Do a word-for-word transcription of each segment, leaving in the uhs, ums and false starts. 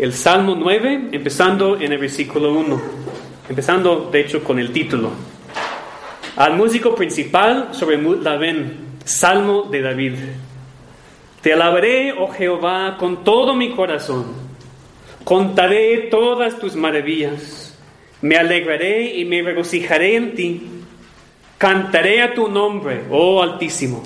el Salmo nueve, empezando en el versículo uno. Empezando, de hecho, con el título. Al músico principal sobre Mutlaven, Salmo de David. Te alabaré, oh Jehová, con todo mi corazón. Contaré todas tus maravillas. Me alegraré y me regocijaré en ti. Cantaré a tu nombre, oh Altísimo.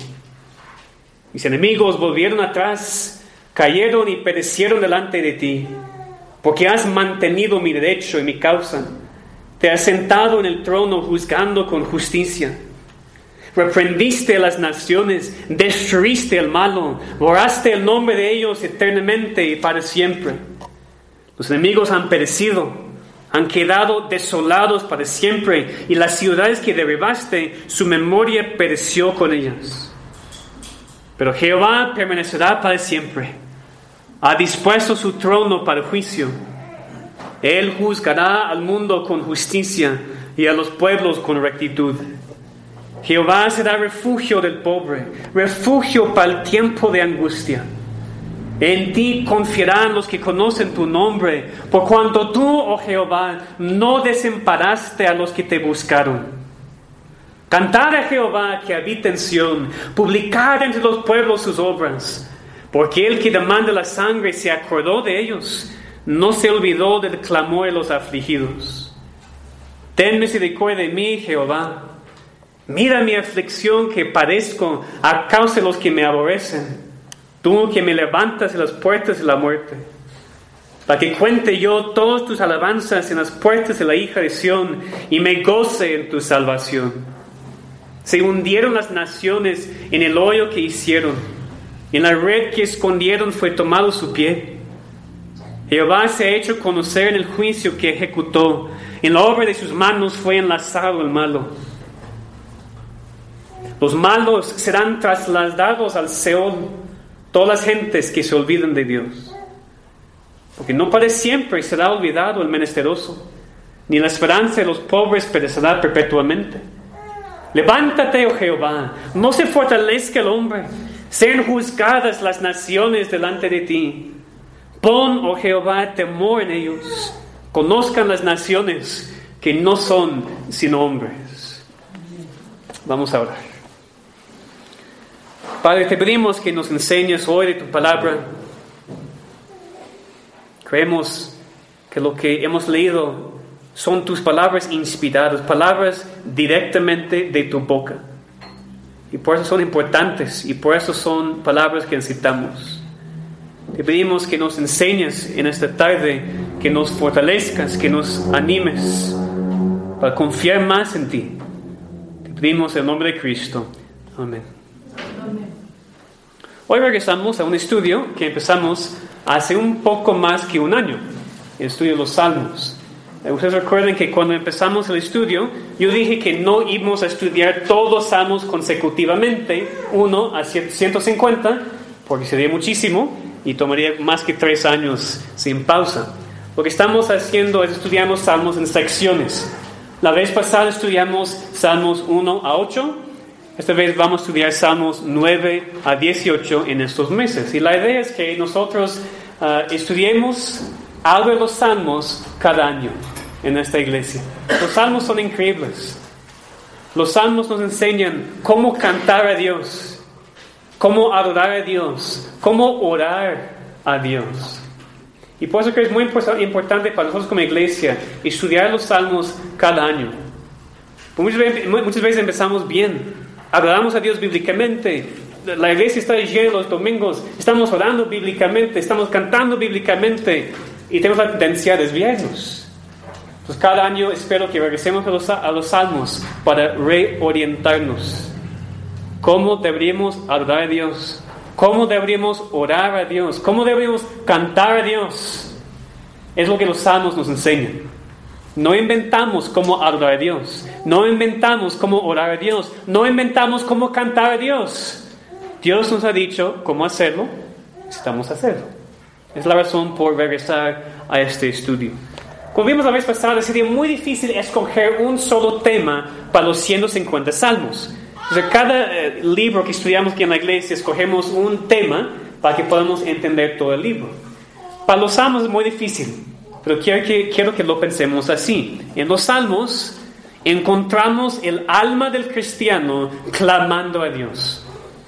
Mis enemigos volvieron atrás, cayeron y perecieron delante de ti, porque has mantenido mi derecho y mi causa. Te has sentado en el trono juzgando con justicia. Reprendiste a las naciones, destruiste al malo, borraste el nombre de ellos eternamente y para siempre. Los enemigos han perecido, han quedado desolados para siempre, y las ciudades que derribaste, su memoria pereció con ellas. Pero Jehová permanecerá para siempre. Ha dispuesto su trono para juicio. Él juzgará al mundo con justicia y a los pueblos con rectitud. Jehová será refugio del pobre, refugio para el tiempo de angustia. En ti confiarán los que conocen tu nombre, por cuanto tú, oh Jehová, no desamparaste a los que te buscaron. Cantar a Jehová que habita en Sión, publicar entre los pueblos sus obras, porque el que demanda la sangre se acordó de ellos, no se olvidó del clamor de los afligidos. Ten misericordia de mí, Jehová. Mira mi aflicción que padezco a causa de los que me aborrecen. Tú que me levantas en las puertas de la muerte, para que cuente yo todas tus alabanzas en las puertas de la hija de Sión y me goce en tu salvación. Se hundieron las naciones en el hoyo que hicieron, en la red que escondieron fue tomado su pie. Jehová se ha hecho conocer en el juicio que ejecutó, en la obra de sus manos fue enlazado el malo. Los malos serán trasladados al Seol, todas las gentes que se olvidan de Dios. Porque no para siempre será olvidado el menesteroso, ni la esperanza de los pobres perecerá perpetuamente. Levántate, oh Jehová, no se fortalezca el hombre, sean juzgadas las naciones delante de ti. Pon, oh Jehová, temor en ellos, conozcan las naciones que no son sino hombres. Vamos a orar. Padre, te pedimos que nos enseñes hoy de tu palabra. Creemos que lo que hemos leído son tus palabras inspiradas, palabras directamente de tu boca. Y por eso son importantes y por eso son palabras que necesitamos. Te pedimos que nos enseñes en esta tarde, que nos fortalezcas, que nos animes para confiar más en ti. Te pedimos en el nombre de Cristo. Amén. Hoy regresamos a un estudio que empezamos hace un poco más que un año, el estudio de los Salmos. Ustedes recuerden que cuando empezamos el estudio, yo dije que no íbamos a estudiar todos los Salmos consecutivamente, uno a ciento cincuenta, porque sería muchísimo y tomaría más que tres años sin pausa. Lo que estamos haciendo es estudiar los Salmos en secciones. La vez pasada estudiamos Salmos uno a ocho. Esta vez vamos a estudiar Salmos nueve a dieciocho en estos meses. Y la idea es que nosotros uh, estudiemos algo de los Salmos cada año en esta iglesia. Los Salmos son increíbles. Los Salmos nos enseñan cómo cantar a Dios, cómo adorar a Dios, cómo orar a Dios. Y por eso que es muy importante para nosotros como iglesia estudiar los Salmos cada año. Muchas veces, muchas veces empezamos bien. Adoramos a Dios bíblicamente. La iglesia está llena los domingos. Estamos orando bíblicamente. Estamos cantando bíblicamente. Y tenemos la tendencia a desviarnos. Entonces cada año espero que regresemos a los, a los salmos para reorientarnos. ¿Cómo deberíamos adorar a Dios? ¿Cómo deberíamos orar a Dios? ¿Cómo deberíamos cantar a Dios? Es lo que los salmos nos enseñan. No inventamos cómo adorar a Dios. No inventamos cómo orar a Dios. No inventamos cómo cantar a Dios. Dios nos ha dicho cómo hacerlo. Necesitamos hacerlo. Es la razón por regresar a este estudio. Como vimos la vez pasada, sería muy difícil escoger un solo tema para los ciento cincuenta salmos. O sea, cada eh, libro que estudiamos aquí en la iglesia, escogemos un tema para que podamos entender todo el libro. Para los salmos es muy difícil, pero quiero que, quiero que lo pensemos así. En los salmos encontramos el alma del cristiano clamando a Dios.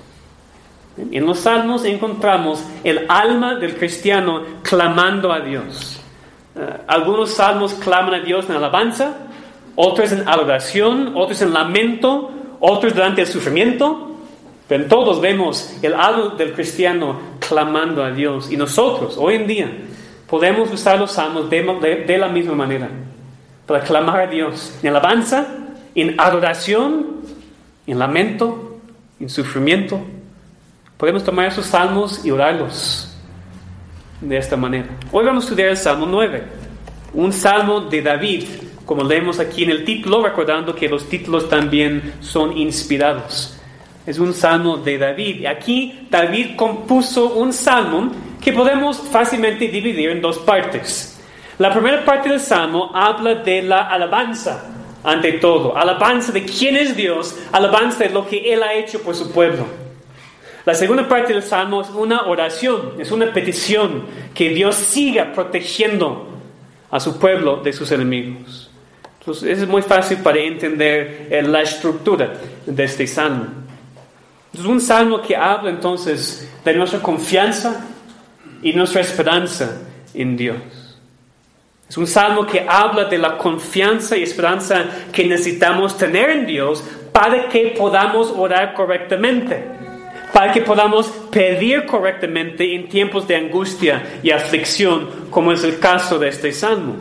En los salmos encontramos el alma del cristiano clamando a Dios. Uh, algunos salmos claman a Dios en alabanza, otros en adoración, otros en lamento, otros durante el sufrimiento. Pero en todos vemos el alma del cristiano clamando a Dios. Y nosotros, hoy en día, podemos usar los salmos de, de, de la misma manera, para clamar a Dios en alabanza, en adoración, en lamento, en sufrimiento. Podemos tomar esos salmos y orarlos de esta manera. Hoy vamos a estudiar el Salmo nueve, un salmo de David, como leemos aquí en el título, recordando que los títulos también son inspirados. Es un salmo de David. Y aquí David compuso un salmo que podemos fácilmente dividir en dos partes. La primera parte del salmo habla de la alabanza, ante todo. Alabanza de quién es Dios, alabanza de lo que Él ha hecho por su pueblo. La segunda parte del salmo es una oración, es una petición que Dios siga protegiendo a su pueblo de sus enemigos. Entonces es muy fácil para entender eh, la estructura de este salmo. Es un salmo que habla entonces de nuestra confianza y nuestra esperanza en Dios. Es un salmo que habla de la confianza y esperanza que necesitamos tener en Dios para que podamos orar correctamente, para que podamos pedir correctamente en tiempos de angustia y aflicción, como es el caso de este salmo.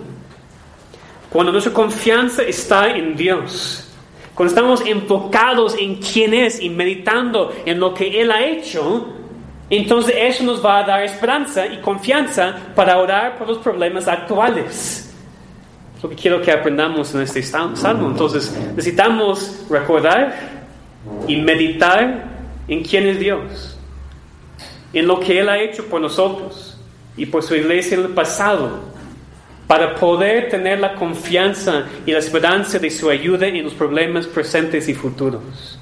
Cuando nuestra confianza está en Dios, cuando estamos enfocados en quién es y meditando en lo que Él ha hecho, entonces eso nos va a dar esperanza y confianza para orar por los problemas actuales. Es lo que quiero que aprendamos en este salmo. Entonces necesitamos recordar y meditar en quién es Dios, en lo que Él ha hecho por nosotros y por su iglesia en el pasado, para poder tener la confianza y la esperanza de su ayuda en los problemas presentes y futuros.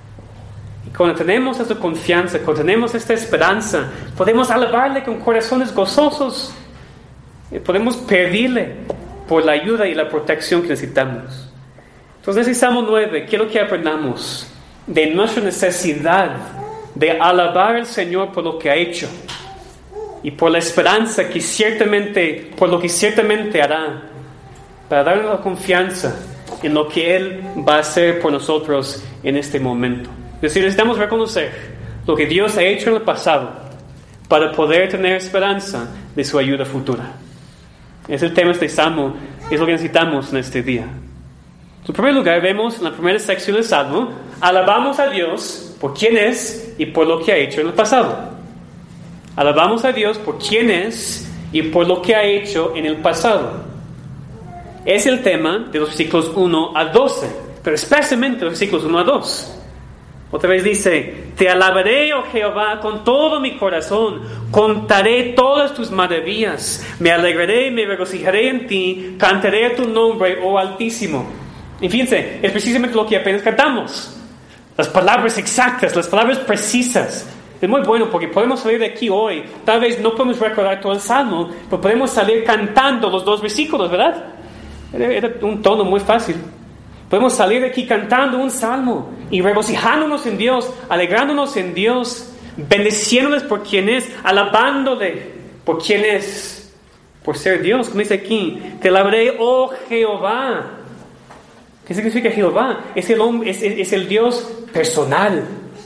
Y cuando tenemos esta confianza, cuando tenemos esta esperanza, podemos alabarle con corazones gozosos, podemos pedirle por la ayuda y la protección que necesitamos. Entonces, en Salmo nueve, quiero que aprendamos de nuestra necesidad de alabar al Señor por lo que ha hecho y por la esperanza que ciertamente, por lo que ciertamente hará, para darle la confianza en lo que Él va a hacer por nosotros en este momento. Es decir, necesitamos reconocer lo que Dios ha hecho en el pasado para poder tener esperanza de su ayuda futura. Es el tema de este salmo, es lo que necesitamos en este día. En primer lugar, vemos en la primera sección del salmo, alabamos a Dios por quién es y por lo que ha hecho en el pasado. Alabamos a Dios por quién es y por lo que ha hecho en el pasado. Es el tema de los versículos uno a doce, pero especialmente los versículos uno a dos. Otra vez dice, te alabaré, oh Jehová, con todo mi corazón, contaré todas tus maravillas, me alegraré y me regocijaré en ti, cantaré a tu nombre, oh Altísimo. Y fíjense, es precisamente lo que apenas cantamos. Las palabras exactas, las palabras precisas. Es muy bueno porque podemos salir de aquí hoy. Tal vez no podemos recordar todo el salmo, pero podemos salir cantando los dos versículos, ¿verdad? Era, era un tono muy fácil. Podemos salir de aquí cantando un salmo y regocijándonos en Dios, alegrándonos en Dios, bendiciéndoles por quien es, alabándole por quien es, por ser Dios. Como dice aquí, te alabaré, oh Jehová. ¿Qué significa Jehová? Es el, hombre, es, es, es el Dios personal.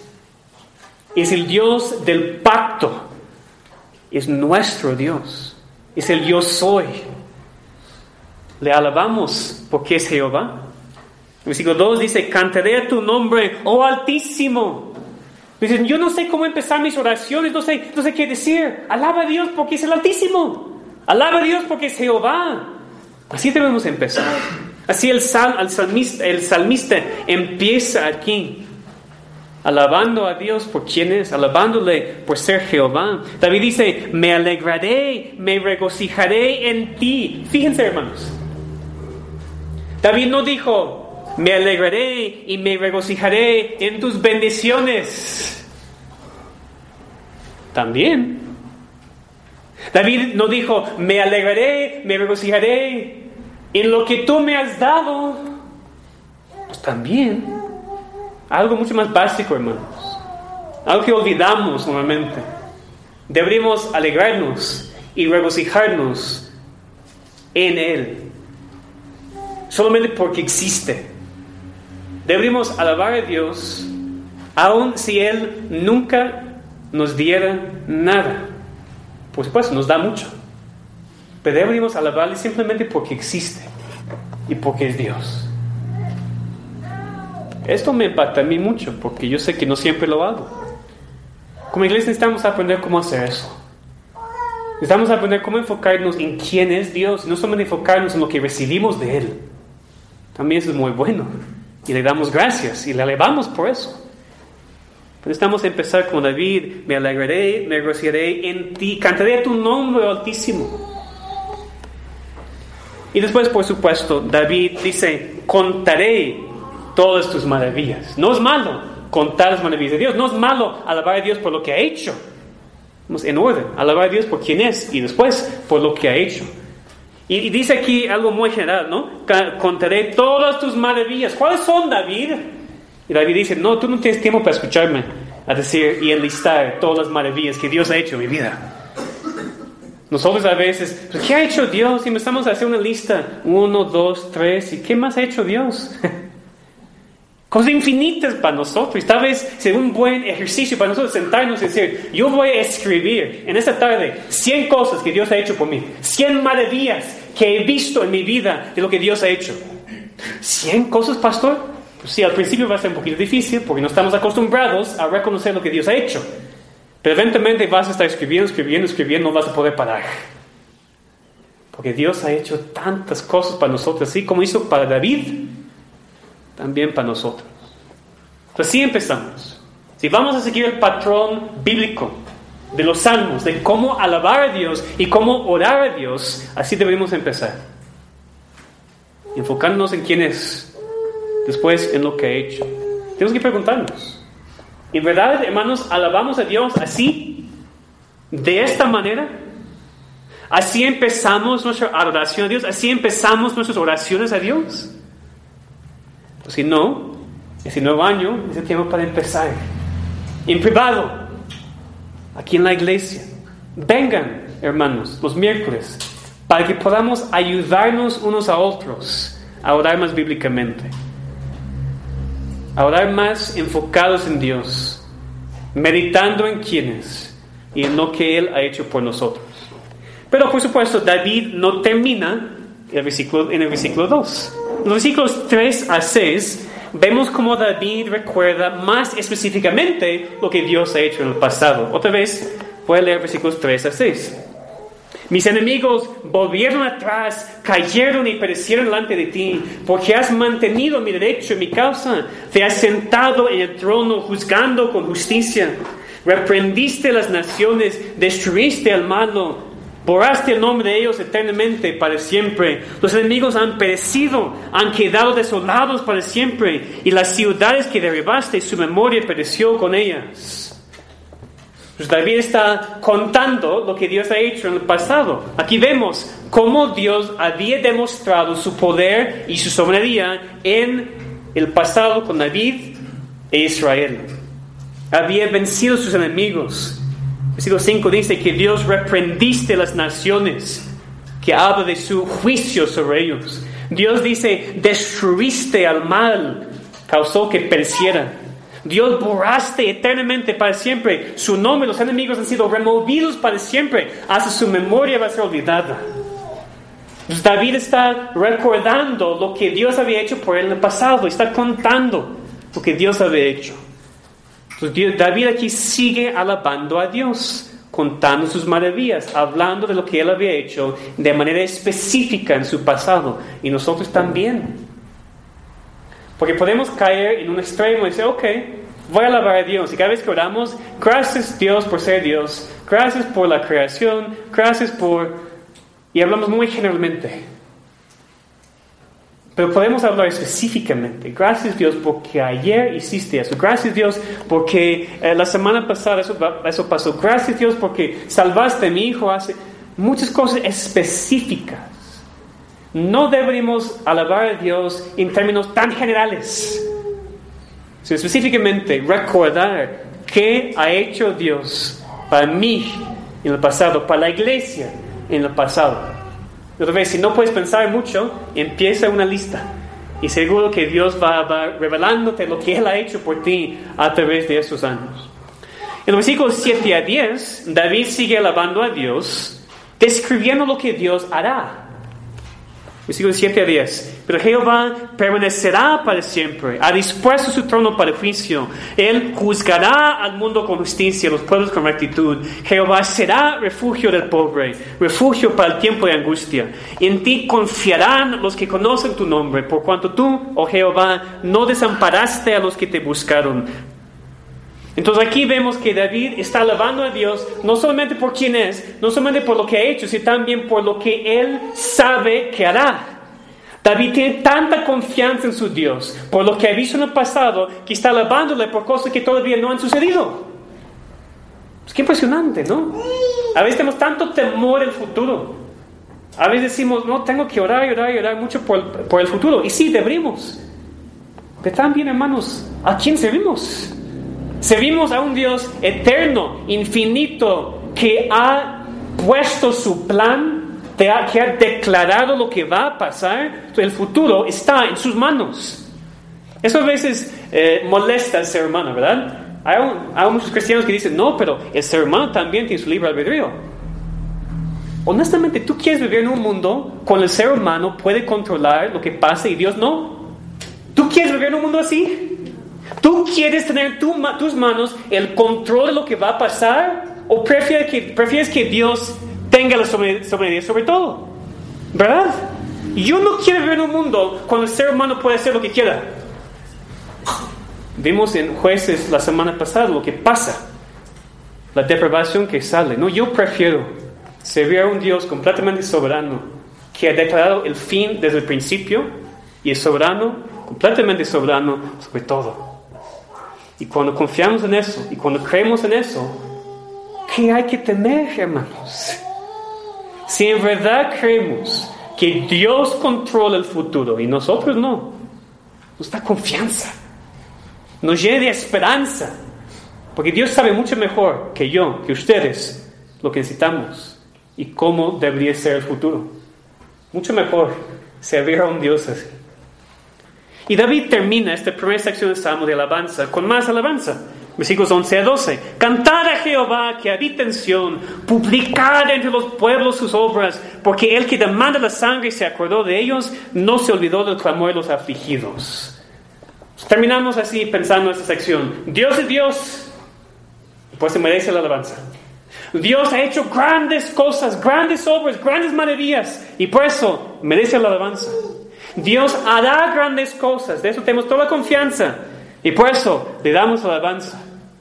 Es el Dios del pacto. Es nuestro Dios. Es el yo soy. Le alabamos porque es Jehová. El versículo dos dice, cantaré a tu nombre, oh Altísimo. Dicen, yo no sé cómo empezar mis oraciones, no sé, no sé qué decir. Alaba a Dios porque es el Altísimo. Alaba a Dios porque es Jehová. Así debemos empezar. Así el, sal, el, salmista, el salmista empieza aquí, alabando a Dios por quien es, alabándole por ser Jehová. David dice, me alegraré, me regocijaré en ti. Fíjense, hermanos. David no dijo, me alegraré y me regocijaré en tus bendiciones. También. David no dijo, me alegraré, me regocijaré en lo que tú me has dado. Pues también, algo mucho más básico, hermanos. Algo que olvidamos normalmente. Deberíamos alegrarnos y regocijarnos en Él. Solamente porque existe. Deberíamos alabar a Dios, aun si Él nunca nos diera nada. Por supuesto, nos da mucho. Pero deberíamos alabarle simplemente porque existe y porque es Dios. Esto me impacta a mí mucho, porque yo sé que no siempre lo hago. Como iglesia necesitamos aprender cómo hacer eso. Necesitamos aprender cómo enfocarnos en quién es Dios, y no solamente enfocarnos en lo que recibimos de Él. También eso es muy bueno, y le damos gracias, y le alabamos por eso. Pero necesitamos empezar como David, me alegraré, me regocijaré en ti, cantaré tu nombre altísimo. Y después, por supuesto, David dice, contaré todas tus maravillas. No es malo contar las maravillas de Dios, no es malo alabar a Dios por lo que ha hecho. Vamos en orden, alabar a Dios por quién es y después por lo que ha hecho. Y, y dice aquí algo muy general, ¿no? Contaré todas tus maravillas. ¿Cuáles son, David? Y David dice, no, tú no tienes tiempo para escucharme a decir y enlistar todas las maravillas que Dios ha hecho en mi vida. Nosotros a veces, ¿qué ha hecho Dios? Y empezamos a hacer una lista, uno, dos, tres, ¿y qué más ha hecho Dios? Cosas infinitas para nosotros. Tal vez sea un buen ejercicio para nosotros sentarnos y decir, yo voy a escribir en esta tarde cien cosas que Dios ha hecho por mí, cien maravillas que he visto en mi vida de lo que Dios ha hecho. ¿cien cosas, pastor? Pues sí, al principio va a ser un poquito difícil porque no estamos acostumbrados a reconocer lo que Dios ha hecho. Pero eventualmente vas a estar escribiendo, escribiendo, escribiendo, no vas a poder parar. Porque Dios ha hecho tantas cosas para nosotros, así como hizo para David, también para nosotros. Pues así empezamos. Si vamos a seguir el patrón bíblico de los salmos, de cómo alabar a Dios y cómo orar a Dios, así deberíamos empezar. Enfocándonos en quién es, después en lo que ha hecho. Tenemos que preguntarnos, ¿en verdad, hermanos, alabamos a Dios así? ¿De esta manera? ¿Así empezamos nuestra adoración a Dios? ¿Así empezamos nuestras oraciones a Dios? Pues si no, ese nuevo año es el tiempo para empezar. En privado, aquí en la iglesia. Vengan, hermanos, los miércoles, para que podamos ayudarnos unos a otros a orar más bíblicamente. A orar más enfocados en Dios, meditando en quién es y en lo que Él ha hecho por nosotros. Pero por supuesto, David no termina el versículo, en el versículo dos. En los versículos tres a seis, vemos cómo David recuerda más específicamente lo que Dios ha hecho en el pasado. Otra vez, voy a leer versículos tres a seis. Mis enemigos volvieron atrás, cayeron y perecieron delante de ti, porque has mantenido mi derecho y mi causa. Te has sentado en el trono, juzgando con justicia. Reprendiste las naciones, destruiste al malo, borraste el nombre de ellos eternamente para siempre. Los enemigos han perecido, han quedado desolados para siempre, y las ciudades que derribaste, su memoria pereció con ellas. Pues David está contando lo que Dios ha hecho en el pasado. Aquí vemos cómo Dios había demostrado su poder y su soberanía en el pasado con David e Israel. Había vencido a sus enemigos. Versículo cinco dice que Dios reprendiste las naciones, que habla de su juicio sobre ellos. Dios dice, destruiste al mal, causó que perecieran. Dios borraste eternamente para siempre su nombre. Los enemigos han sido removidos para siempre. Hasta su memoria va a ser olvidada. Entonces David está recordando lo que Dios había hecho por él en el pasado. Está contando lo que Dios había hecho. Entonces Dios, David aquí sigue alabando a Dios, contando sus maravillas, hablando de lo que él había hecho de manera específica en su pasado. Y nosotros también. Porque podemos caer en un extremo y decir, ok, voy a alabar a Dios. Y cada vez que oramos, gracias Dios por ser Dios. Gracias por la creación. Gracias por... Y hablamos muy generalmente. Pero podemos hablar específicamente. Gracias Dios porque ayer hiciste eso. Gracias Dios porque eh, la semana pasada eso, eso pasó. Gracias Dios porque salvaste a mi hijo hace... muchas cosas específicas. No deberíamos alabar a Dios en términos tan generales, sino específicamente recordar qué ha hecho Dios para mí en el pasado, para la iglesia en el pasado. Otra vez, si no puedes pensar mucho, empieza una lista. Y seguro que Dios va, va revelándote lo que Él ha hecho por ti a través de esos años. En los versículos siete a diez, David sigue alabando a Dios, describiendo lo que Dios hará. Versículos siete a diez. Pero Jehová permanecerá para siempre, ha dispuesto su trono para el juicio. Él juzgará al mundo con justicia, los pueblos con rectitud. Jehová será refugio del pobre, refugio para el tiempo de angustia. En ti confiarán los que conocen tu nombre, por cuanto tú, oh Jehová, no desamparaste a los que te buscaron. Entonces aquí vemos que David está alabando a Dios no solamente por quién es, no solamente por lo que ha hecho, sino también por lo que Él sabe que hará. David tiene tanta confianza en su Dios, por lo que ha visto en el pasado, que está alabándole por cosas que todavía no han sucedido. Es que impresionante, ¿no? A veces tenemos tanto temor del futuro. A veces decimos, no, tengo que orar y orar y orar mucho por el, por el futuro. Y sí, deberíamos. Pero también, hermanos, ¿a quién servimos? Servimos a un Dios eterno, infinito, que ha puesto su plan, que ha declarado lo que va a pasar. El futuro está en sus manos. Eso a veces eh, molesta al ser humano, ¿verdad? Hay, hay muchos cristianos que dicen, no, pero el ser humano también tiene su libre albedrío. Honestamente, ¿tú quieres vivir en un mundo cuando el ser humano puede controlar lo que pasa y Dios no? ¿Tú quieres vivir en un mundo así? ¿Tú quieres tener en tu, tus manos el control de lo que va a pasar? ¿O prefieres que, prefieres que Dios tenga la soberanía sobre, sobre todo? ¿Verdad? Yo no quiero vivir en un mundo cuando el ser humano puede hacer lo que quiera. Vimos en Jueces la semana pasada lo que pasa. La depravación que sale. No, yo prefiero servir a un Dios completamente soberano, que ha declarado el fin desde el principio, y es soberano, completamente soberano sobre todo. Y cuando confiamos en eso, y cuando creemos en eso, ¿qué hay que temer, hermanos? Si en verdad creemos que Dios controla el futuro y nosotros no, nos da confianza, nos llena de esperanza, porque Dios sabe mucho mejor que yo, que ustedes, lo que necesitamos y cómo debería ser el futuro. Mucho mejor servir a un Dios así. Y David termina esta primera sección del Salmo de alabanza con más alabanza. Versículos once a doce. Cantad a Jehová que habita en Sión, publicad entre los pueblos sus obras, porque el que demanda la sangre se acordó de ellos, no se olvidó del clamor de los afligidos. Terminamos así pensando en esta sección. Dios es Dios, pues se merece la alabanza. Dios ha hecho grandes cosas, grandes obras, grandes maravillas, y por eso merece la alabanza. Dios hará grandes cosas, de eso tenemos toda la confianza, y por eso le damos alabanza.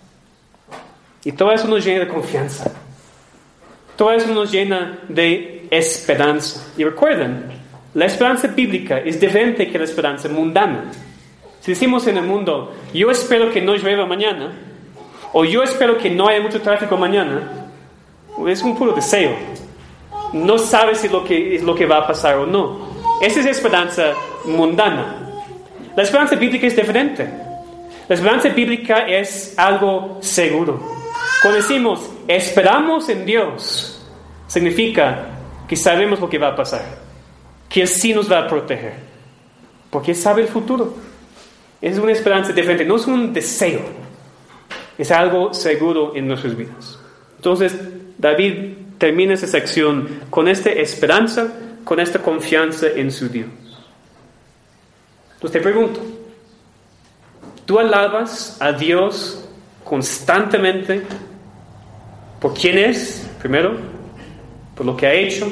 Y todo eso nos llena de confianza, todo eso nos llena de esperanza. Y recuerden, la esperanza bíblica es diferente que la esperanza mundana. Si decimos en el mundo, yo espero que no llueva mañana, o yo espero que no haya mucho tráfico mañana, es un puro deseo. No sabes si lo que es lo que va a pasar o no. Esa es esperanza mundana. La esperanza bíblica es diferente. La esperanza bíblica es algo seguro. Cuando decimos esperamos en Dios, significa que sabemos lo que va a pasar, que Él sí nos va a proteger, porque Él sabe el futuro. Es una esperanza diferente, no es un deseo, es algo seguro en nuestras vidas. Entonces David termina esa sección con esta esperanza, con esta confianza en su Dios. Entonces te pregunto, ¿tú alabas a Dios constantemente por quién es, primero, por lo que ha hecho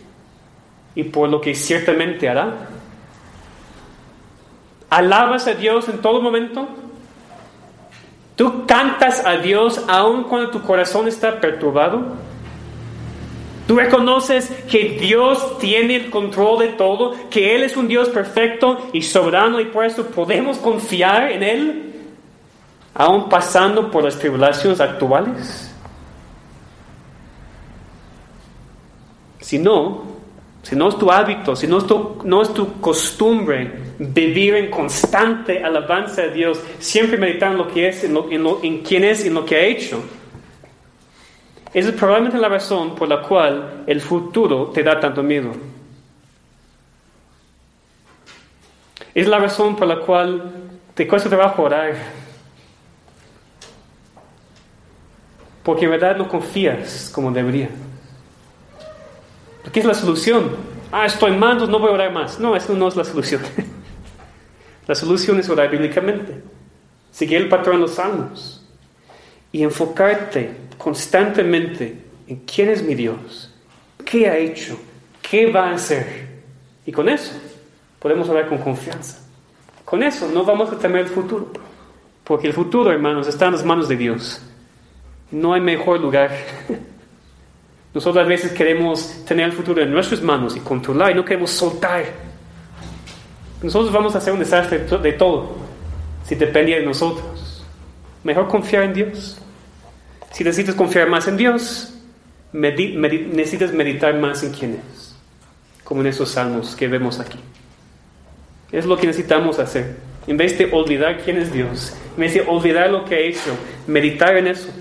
y por lo que ciertamente hará? ¿Alabas a Dios en todo momento? ¿Tú cantas a Dios aun cuando tu corazón está perturbado? ¿Tú reconoces que Dios tiene el control de todo, que Él es un Dios perfecto y soberano, y por eso podemos confiar en Él, aun pasando por las tribulaciones actuales? Si no, si no es tu hábito, si no es tu, no es tu costumbre vivir en constante alabanza a Dios, siempre meditar en lo que es, en, lo, en, lo, en quién es y en lo que ha hecho, esa es probablemente la razón por la cual el futuro te da tanto miedo. Es la razón por la cual te cuesta trabajo orar. Porque en verdad no confías como debería. ¿Qué es la solución? Ah, estoy mal, no voy a orar más. No, eso no es la solución. La solución es orar bíblicamente. Seguir el patrón de los salmos. Y enfocarte constantemente en quién es mi Dios. ¿Qué ha hecho? ¿Qué va a hacer? Y con eso podemos orar con confianza. Con eso no vamos a temer el futuro. Porque el futuro, hermanos, está en las manos de Dios. No hay mejor lugar. Nosotros a veces queremos tener el futuro en nuestras manos y controlar, y no queremos soltar. Nosotros vamos a hacer un desastre de todo si dependía de nosotros. Mejor confiar en Dios. Si necesitas confiar más en Dios, medi- medi- necesitas meditar más en quién es. Como en esos salmos que vemos aquí. Es lo que necesitamos hacer. En vez de olvidar quién es Dios, en vez de olvidar lo que ha hecho, meditar en eso.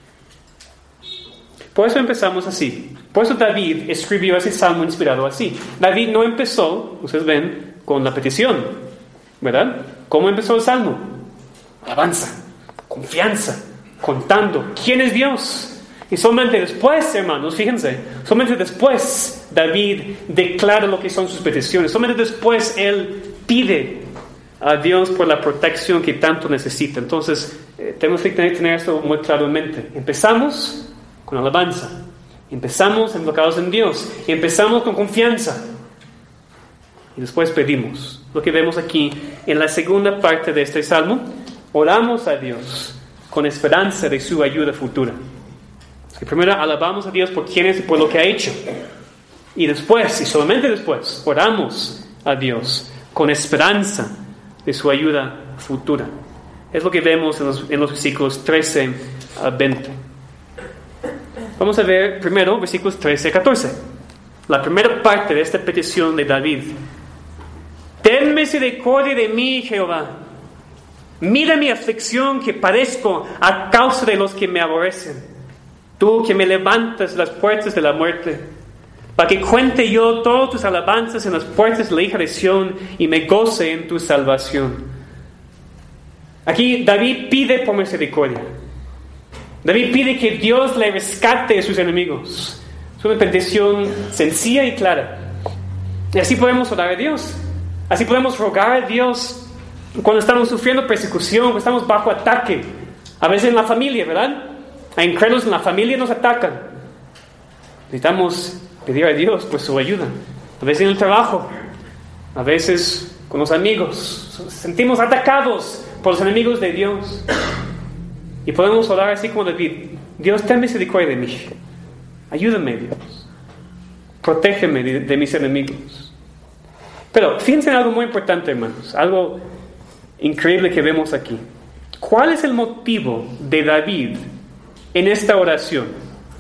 Por eso empezamos así. Por eso David escribió ese salmo inspirado así. David no empezó, ustedes ven, con la petición, ¿verdad? ¿Cómo empezó el salmo? Alabanza, confianza, contando quién es Dios. Y solamente después, hermanos, fíjense, solamente después David declara lo que son sus peticiones. Solamente después él pide a Dios por la protección que tanto necesita. Entonces, eh, tenemos que tener, tener esto muy claro en mente. Empezamos con alabanza. Empezamos enfocados en Dios. Y empezamos con confianza. Y después pedimos. Lo que vemos aquí en la segunda parte de este salmo. Oramos a Dios con esperanza de su ayuda futura. Así que primero alabamos a Dios por quién es y por lo que ha hecho. Y después, y solamente después, oramos a Dios con esperanza de su ayuda futura. Es lo que vemos en los, en los versículos trece a veinte. Vamos a ver primero versículos trece a catorce. La primera parte de esta petición de David. Ten misericordia de mí, Jehová. Mira mi aflicción que padezco a causa de los que me aborrecen. Tú que me levantas las puertas de la muerte, para que cuente yo todas tus alabanzas en las puertas de la hija de Sión y me goce en tu salvación. Aquí David pide por misericordia. David pide que Dios le rescate de sus enemigos. Es una petición sencilla y clara. Y así podemos orar a Dios. Así podemos rogar a Dios cuando estamos sufriendo persecución, cuando estamos bajo ataque. A veces en la familia, ¿verdad? A incrédulos en la familia nos atacan. Necesitamos pedir a Dios por su ayuda. A veces en el trabajo, a veces con los amigos. Sentimos atacados por los enemigos de Dios. Y podemos orar así como David. Dios, ten misericordia de mí. Ayúdame, Dios. Protégeme de, de mis enemigos. Pero fíjense en algo muy importante, hermanos. Algo increíble que vemos aquí. ¿Cuál es el motivo de David en esta oración?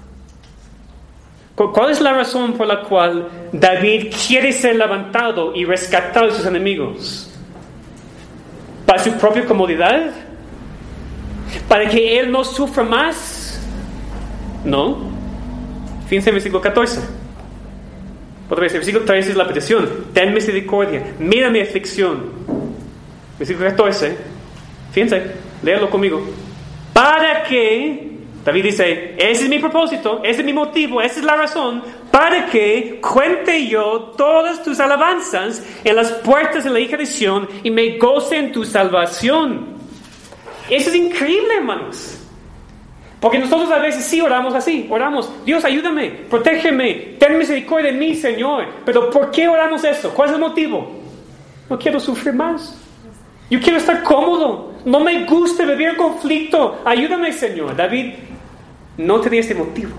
¿Cuál es la razón por la cual David quiere ser levantado y rescatado de sus enemigos? ¿Para su propia comodidad? ¿Para que él no sufra más? No. Fíjense en el versículo catorce. Otra vez, el versículo trece es la petición. Ten misericordia, mira mi aflicción. Versículo catorce. Fíjense, léalo conmigo. Para que, David dice, ese es mi propósito, ese es mi motivo, esa es la razón, para que cuente yo todas tus alabanzas en las puertas de la hija de Sión y me goce en tu salvación. Eso es increíble, hermanos. Porque nosotros a veces sí oramos así, oramos, Dios ayúdame, protégeme, ten misericordia de mí, Señor. Pero ¿por qué oramos eso? ¿Cuál es el motivo? No quiero sufrir más. Yo quiero estar cómodo. No me gusta vivir en conflicto. Ayúdame, Señor. David no tenía ese motivo.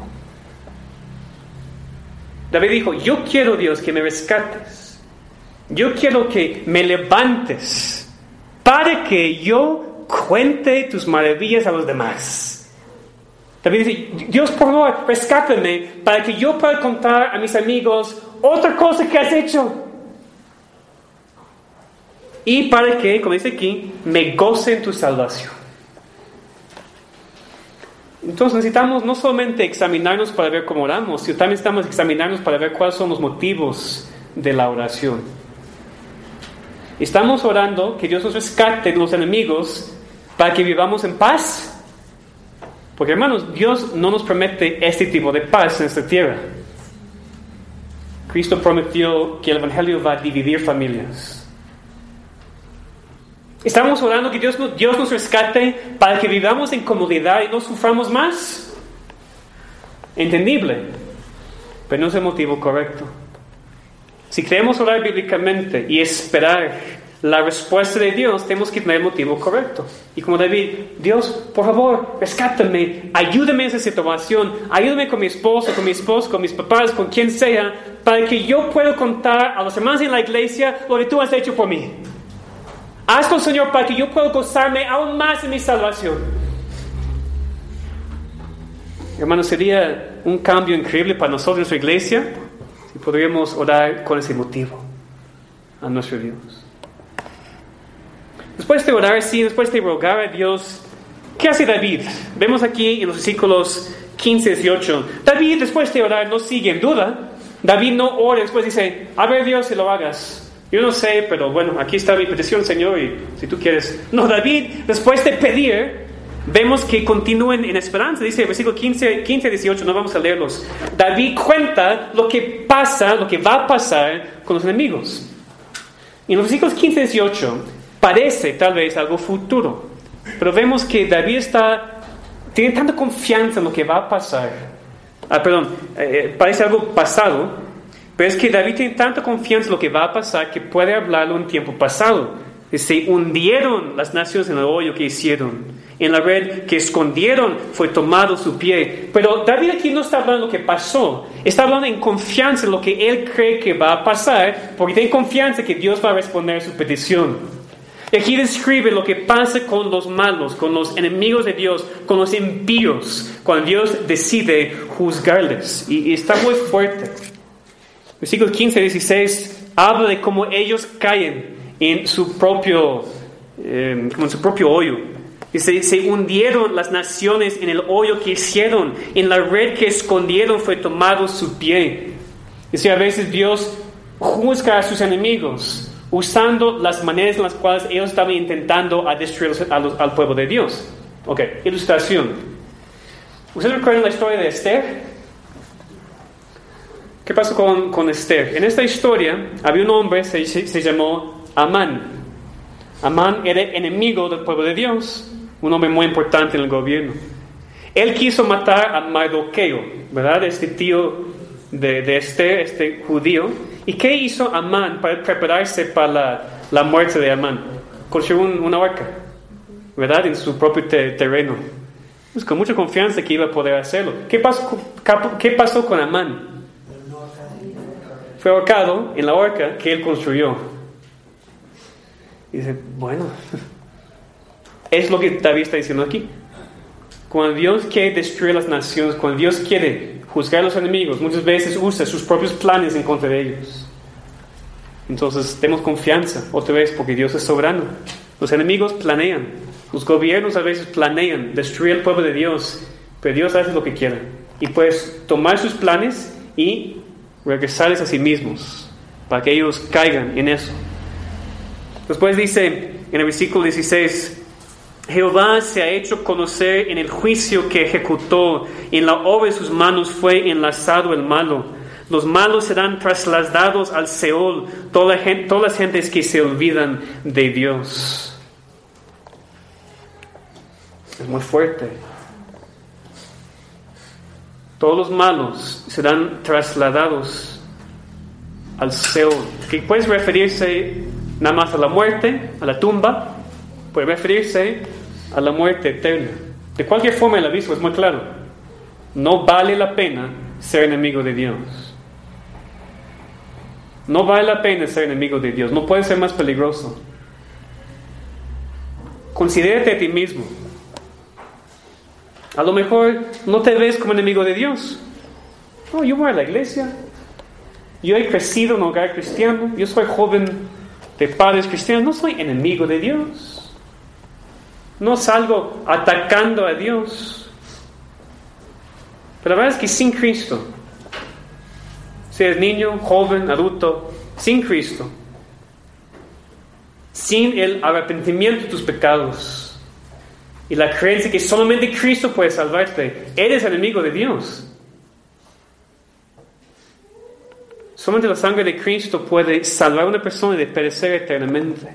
David dijo, yo quiero, Dios, que me rescates. Yo quiero que me levantes para que yo cuente tus maravillas a los demás. David dice, Dios, por favor, rescátame para que yo pueda contar a mis amigos otra cosa que has hecho. Y para que, como dice aquí, me goce en tu salvación. Entonces necesitamos no solamente examinarnos para ver cómo oramos, sino también necesitamos examinarnos para ver cuáles son los motivos de la oración. Estamos orando que Dios nos rescate de los enemigos para que vivamos en paz. Porque hermanos, Dios no nos promete este tipo de paz en esta tierra. Cristo prometió que el Evangelio va a dividir familias. Estamos orando que Dios, Dios nos rescate para que vivamos en comodidad y no suframos más. Entendible, pero no es el motivo correcto. Si queremos orar bíblicamente y esperar la respuesta de Dios, tenemos que tener el motivo correcto. Y como David, Dios, por favor, rescátame, ayúdame en esa situación, ayúdame con mi esposo, con mi esposo, con mis papás, con quien sea, para que yo pueda contar a los hermanos en la iglesia lo que tú has hecho por mí. Hazlo, Señor, para que yo pueda gozarme aún más en mi salvación. Hermanos, sería un cambio increíble para nosotros en nuestra iglesia si podríamos orar con ese motivo a nuestro Dios. Después de orar, sí, después de rogar a Dios, ¿qué hace David? Vemos aquí en los versículos quince y dieciocho. David, después de orar, no sigue en duda. David no ora, después dice, a ver Dios, si lo hagas. Yo no sé, pero bueno, aquí está mi petición, Señor, y si tú quieres. No, David, después de pedir, vemos que continúen en esperanza. Dice el versículo quince, quince y dieciocho, no vamos a leerlos. David cuenta lo que pasa, lo que va a pasar con los enemigos. Y en los versículos quince y dieciocho parece tal vez algo futuro, pero vemos que David está, tiene tanta confianza en lo que va a pasar. Ah, perdón, eh, parece algo pasado. Pero es que David tiene tanta confianza en lo que va a pasar que puede hablarlo en tiempo pasado. Se hundieron las naciones en el hoyo que hicieron. En la red que escondieron fue tomado su pie. Pero David aquí no está hablando de lo que pasó. Está hablando en confianza en lo que él cree que va a pasar, porque tiene confianza que Dios va a responder su petición. Y aquí describe lo que pasa con los malos, con los enemigos de Dios, con los impíos, cuando Dios decide juzgarles. Y, y está muy fuerte. Versículos quince y dieciséis habla de cómo ellos caen en su propio, eh, como en su propio hoyo. Dice, se hundieron las naciones en el hoyo que hicieron, en la red que escondieron fue tomado su pie. Dice, a veces Dios juzga a sus enemigos usando las maneras en las cuales ellos estaban intentando a destruir a los, al pueblo de Dios. Ok, ilustración. ¿Ustedes recuerdan la historia de Esther? ¿Qué pasó con, con Esther? En esta historia había un hombre, se, se, se llamó Amán. Amán era enemigo del pueblo de Dios, un hombre muy importante en el gobierno. Él quiso matar a Mardoqueo, ¿verdad? Este tío de, de Esther, este judío. ¿Y qué hizo Amán para prepararse para la, la muerte de Amán? Construyó un, una arca, ¿verdad? En su propio te, terreno. Pues con mucha confianza que iba a poder hacerlo. ¿Qué pasó, qué pasó con Amán? Fue ahorcado en la horca que él construyó. Y dice, bueno, es lo que David está diciendo aquí. Cuando Dios quiere destruir las naciones, cuando Dios quiere juzgar a los enemigos, muchas veces usa sus propios planes en contra de ellos. Entonces, tenemos confianza, otra vez, porque Dios es soberano. Los enemigos planean, los gobiernos a veces planean destruir al pueblo de Dios, pero Dios hace lo que quiera. Y puedes tomar sus planes y regresarles a sí mismos, para que ellos caigan en eso. Después dice en el versículo dieciséis, Jehová se ha hecho conocer en el juicio que ejecutó, en la obra de sus manos fue enlazado el malo. Los malos serán trasladados al Seol, toda la gente, todas las gentes que se olvidan de Dios. Es muy fuerte. Todos los malos serán trasladados al Seol, que puede referirse nada más a la muerte, a la tumba, puede referirse a la muerte eterna. De cualquier forma, el aviso es muy claro. No vale la pena ser enemigo de Dios. No vale la pena ser enemigo de Dios. No puede ser más peligroso. Considérate a ti mismo. A lo mejor no te ves como enemigo de Dios. No, yo voy a la iglesia. Yo he crecido en un hogar cristiano. Yo soy joven de padres cristianos. No soy enemigo de Dios. No salgo atacando a Dios. Pero la verdad es que sin Cristo, seas niño, joven, adulto, sin Cristo, sin el arrepentimiento de tus pecados y la creencia que solamente Cristo puede salvarte, eres enemigo de Dios. Solamente la sangre de Cristo puede salvar a una persona de perecer eternamente.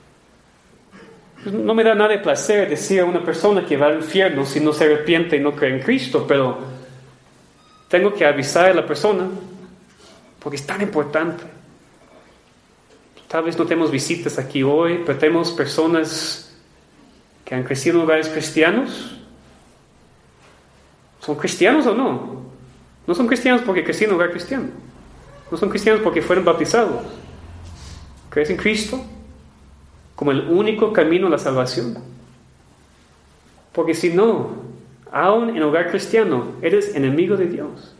No me da nada de placer decir a una persona que va al infierno si no se arrepiente y no cree en Cristo, pero tengo que avisar a la persona porque es tan importante. Tal vez no tenemos visitas aquí hoy, pero tenemos personas que han crecido en lugares cristianos. ¿Son cristianos o no? No son cristianos porque crecieron en un lugar cristiano. No son cristianos porque fueron bautizados. ¿Crees en Cristo como el único camino a la salvación? Porque si no, aún en hogar cristiano, eres enemigo de Dios.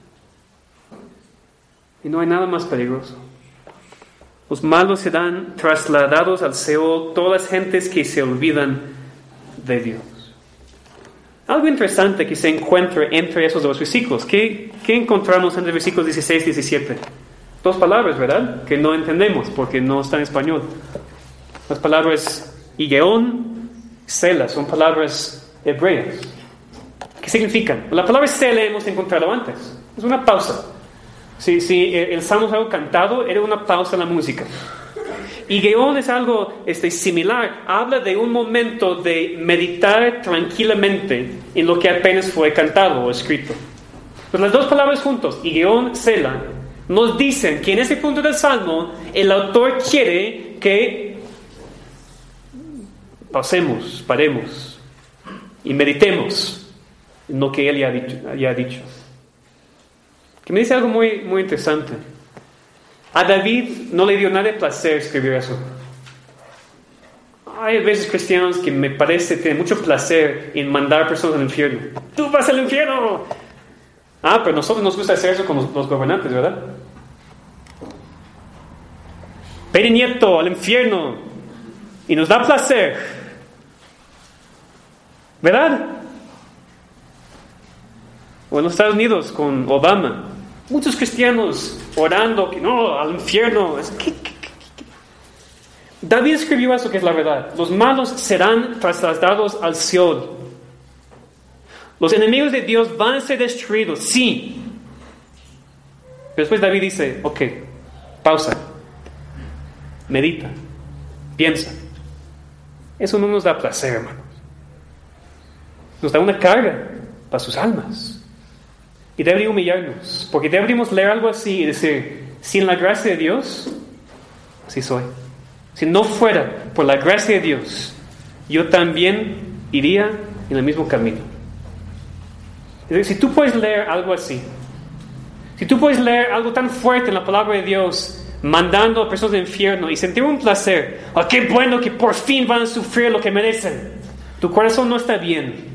Y no hay nada más peligroso. Los malos serán trasladados al Seol, todas las gentes que se olvidan de Dios. Algo interesante que se encuentra entre esos dos versículos. ¿Qué, qué encontramos entre versículos dieciséis y diecisiete? Dos palabras, ¿verdad? Que no entendemos porque no está en español. Las palabras Higeón, Sela, son palabras hebreas. ¿Qué significan? La palabra Sela hemos encontrado antes. Es una pausa. Si, si el salmo es algo cantado, era una pausa en la música. Higeón es algo este, similar. Habla de un momento de meditar tranquilamente en lo que apenas fue cantado o escrito. Pues las dos palabras juntos, Higeón, Sela, nos dicen que en ese punto del salmo el autor quiere que pausemos, paremos y meditemos en lo que él ya ha dicho. Ya ha dicho. Que me dice algo muy, muy interesante. A David no le dio nada de placer escribir eso. Hay veces cristianos que me parece que tienen mucho placer en mandar personas al infierno. ¡Tú vas al infierno! Ah, pero a nosotros nos gusta hacer eso con los, los gobernantes, ¿verdad? Peña Nieto al infierno y nos da placer, ¿verdad? O en los Estados Unidos con Obama, muchos cristianos orando que no, al infierno. ¿Qué, qué, qué, qué? David escribió eso que es la verdad. Los malos serán trasladados al Seol. Los enemigos de Dios van a ser destruidos, sí. Pero después David dice, ok, pausa, medita, piensa. Eso no nos da placer, hermanos. Nos da una carga para sus almas. Y debería humillarnos, porque deberíamos leer algo así y decir, sin la gracia de Dios, así soy. Si no fuera por la gracia de Dios, yo también iría en el mismo camino. Si tú puedes leer algo así, si tú puedes leer algo tan fuerte en la palabra de Dios, mandando a personas al infierno y sentir un placer, oh, qué bueno que por fin van a sufrir lo que merecen, tu corazón no está bien.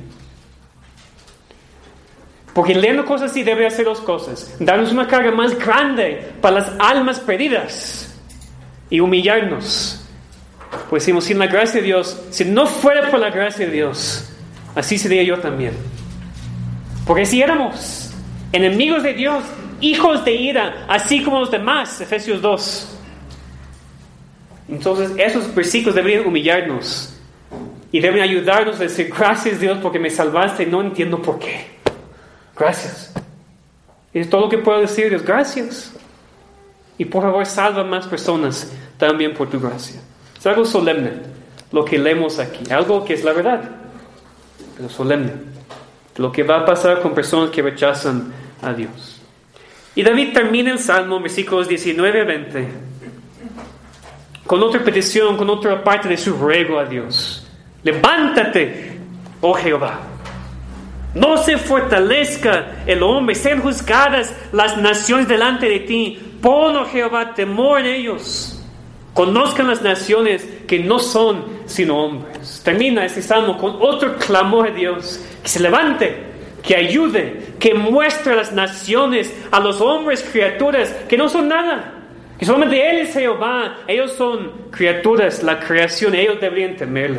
Porque leyendo cosas así debe hacer dos cosas: darnos una carga más grande para las almas perdidas y humillarnos. Pues decimos, sin la gracia de Dios, si no fuera por la gracia de Dios, así sería yo también. Porque si éramos enemigos de Dios, hijos de ira, así como los demás, Efesios dos. Entonces esos versículos deberían humillarnos y deben ayudarnos a decir, gracias Dios porque me salvaste y no entiendo por qué. Gracias. Es todo lo que puedo decir, Dios, gracias. Y por favor salva más personas también por tu gracia. Es algo solemne lo que leemos aquí, algo que es la verdad, pero solemne. Lo que va a pasar con personas que rechazan a Dios. Y David termina el Salmo, versículos diecinueve a veinte, con otra petición, con otra parte de su ruego a Dios. Levántate, oh Jehová. No se fortalezca el hombre, sean juzgadas las naciones delante de ti. Pon, oh Jehová, temor en ellos. Conozcan las naciones que no son sino hombres. Termina este salmo con otro clamor a Dios, que se levante, que ayude, que muestre a las naciones, a los hombres, criaturas, que no son nada, que solamente Él es Jehová. Ellos son criaturas, la creación, ellos deberían temerle.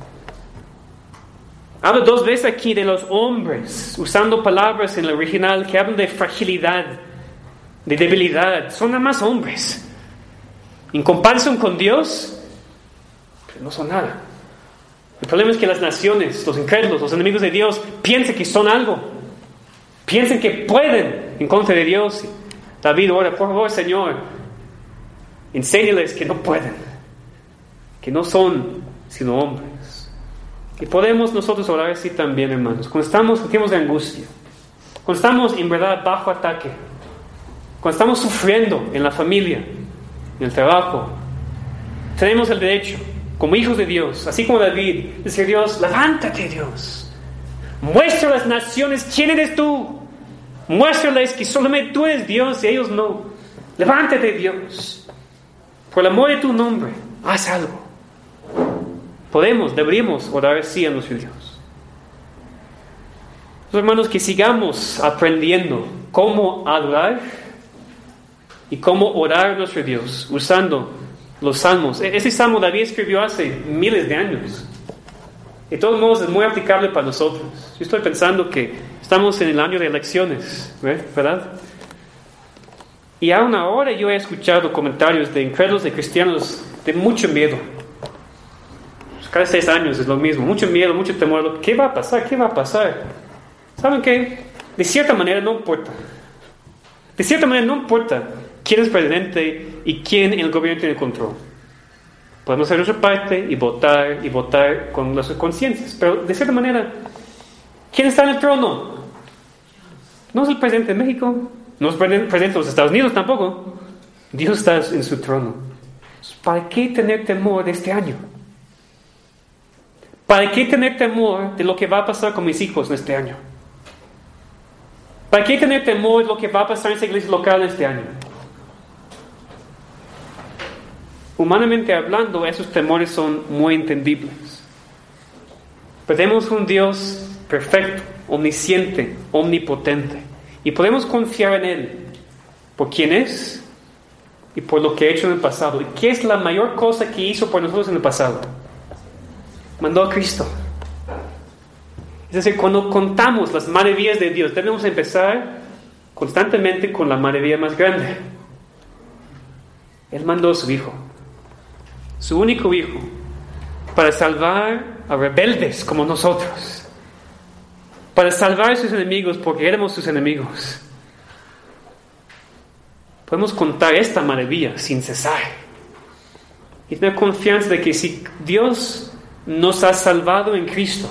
Habla dos veces aquí de los hombres, usando palabras en el original que hablan de fragilidad, de debilidad. Son nada más hombres. En comparación con Dios, pues no son nada. El problema es que las naciones, los incrédulos, los enemigos de Dios, piensan que son algo. Piensan que pueden en contra de Dios. David ora, por favor, Señor, enséñales que no pueden, que no son sino hombres. Y podemos nosotros orar así también, hermanos. Cuando estamos en tiempos de angustia, cuando estamos en verdad bajo ataque, cuando estamos sufriendo en la familia, en el trabajo, tenemos el derecho, como hijos de Dios, así como David, decir: Dios, levántate, Dios. Muestra a las naciones quién eres tú. Muéstrales que solamente tú eres Dios y ellos no. Levántate, Dios. Por el amor de tu nombre, haz algo. Podemos, deberíamos orar así a nuestro Dios. Los hermanos, que sigamos aprendiendo cómo adorar y cómo orar a nuestro Dios usando los salmos. Ese salmo David escribió hace miles de años. De todos modos es muy aplicable para nosotros. Yo estoy pensando que estamos en el año de elecciones, ¿verdad? Y aún ahora yo he escuchado comentarios de incrédulos, de cristianos, de mucho miedo. Cada seis años es lo mismo, mucho miedo, mucho temor. ¿Qué va a pasar? ¿Qué va a pasar? ¿Saben qué? De cierta manera no importa. De cierta manera no importa quién es presidente y quién en el gobierno tiene control. Podemos hacer nuestra parte y votar y votar con nuestras conciencias. Pero de cierta manera, ¿quién está en el trono? No es el presidente de México, no es el presidente de los Estados Unidos tampoco. Dios está en su trono. ¿Para qué tener temor de este año? ¿Para qué tener temor de lo que va a pasar con mis hijos en este año? ¿Para qué tener temor de lo que va a pasar en esa iglesia local este año? Humanamente hablando, esos temores son muy entendibles. Pero tenemos un Dios perfecto, omnisciente, omnipotente. Y podemos confiar en Él por quién es y por lo que ha hecho en el pasado. ¿Y qué es la mayor cosa que hizo por nosotros en el pasado? Mandó a Cristo. Es decir, cuando contamos las maravillas de Dios, debemos empezar constantemente con la maravilla más grande. Él mandó a su Hijo, su único Hijo, para salvar a rebeldes como nosotros, para salvar a sus enemigos porque éramos sus enemigos. Podemos contar esta maravilla sin cesar y tener confianza de que si Dios nos ha salvado en Cristo,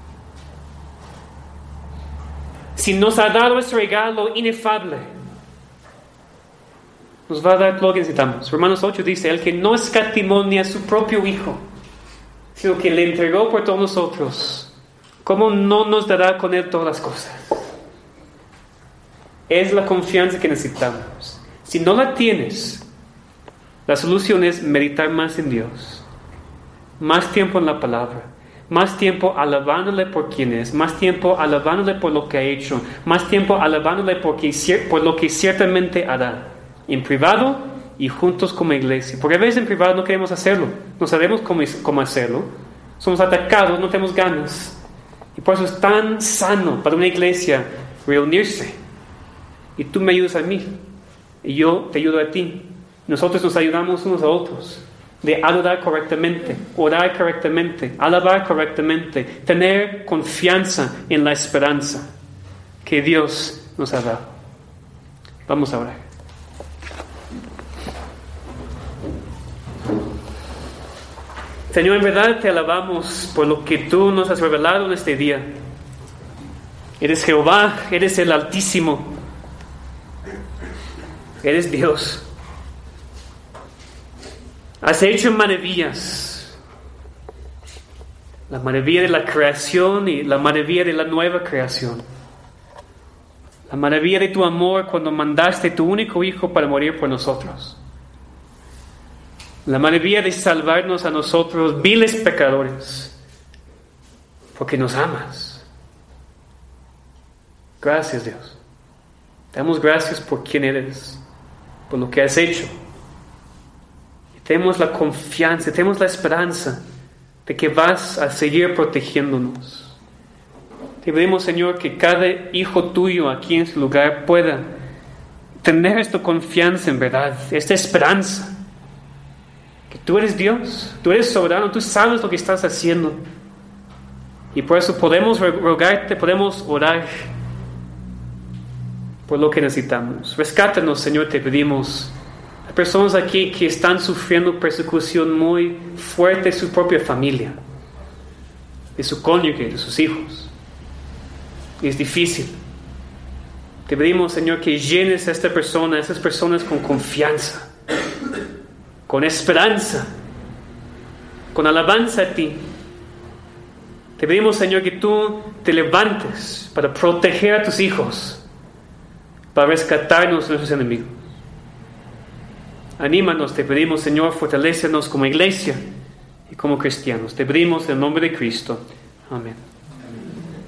si nos ha dado ese regalo inefable, nos va a dar lo que necesitamos. Romanos ocho dice: el que no escatimó ni a su propio Hijo, sino que le entregó por todos nosotros, ¿cómo no nos dará con Él todas las cosas? Es la confianza que necesitamos. Si no la tienes, la solución es meditar más en Dios, más tiempo en la palabra, más tiempo alabándole por quien es, más tiempo alabándole por lo que ha hecho, más tiempo alabándole porque, por lo que ciertamente hará, en privado y juntos como iglesia. Porque a veces en privado no queremos hacerlo, no sabemos cómo, cómo hacerlo, somos atacados, no tenemos ganas. Y por eso es tan sano para una iglesia reunirse. Y tú me ayudas a mí, y yo te ayudo a ti. Nosotros nos ayudamos unos a otros. De adorar correctamente, orar correctamente, alabar correctamente, tener confianza en la esperanza que Dios nos ha dado. Vamos a orar. Señor, en verdad te alabamos por lo que tú nos has revelado en este día. Eres Jehová, eres el Altísimo, eres Dios. Has hecho maravillas, la maravilla de la creación y la maravilla de la nueva creación, la maravilla de tu amor cuando mandaste tu único Hijo para morir por nosotros, la maravilla de salvarnos a nosotros, viles pecadores, porque nos amas. Gracias, Dios. Te damos gracias por quién eres, por lo que has hecho. Y tenemos la confianza, tenemos la esperanza de que vas a seguir protegiéndonos. Te pedimos, Señor, que cada hijo tuyo aquí en este lugar pueda tener esta confianza en verdad, esta esperanza. Que tú eres Dios, tú eres soberano, tú sabes lo que estás haciendo. Y por eso podemos rogarte, podemos orar por lo que necesitamos. Rescátanos, Señor, te pedimos. Hay personas aquí que están sufriendo persecución muy fuerte de su propia familia, de su cónyuge, de sus hijos. Y es difícil. Te pedimos, Señor, que llenes a esta persona, a esas personas con confianza, con esperanza, con alabanza a ti. Te pedimos, Señor, que tú te levantes para proteger a tus hijos, para rescatarnos de nuestros enemigos. Anímanos, te pedimos, Señor, fortalécenos como iglesia y como cristianos. Te pedimos en el nombre de Cristo. Amén.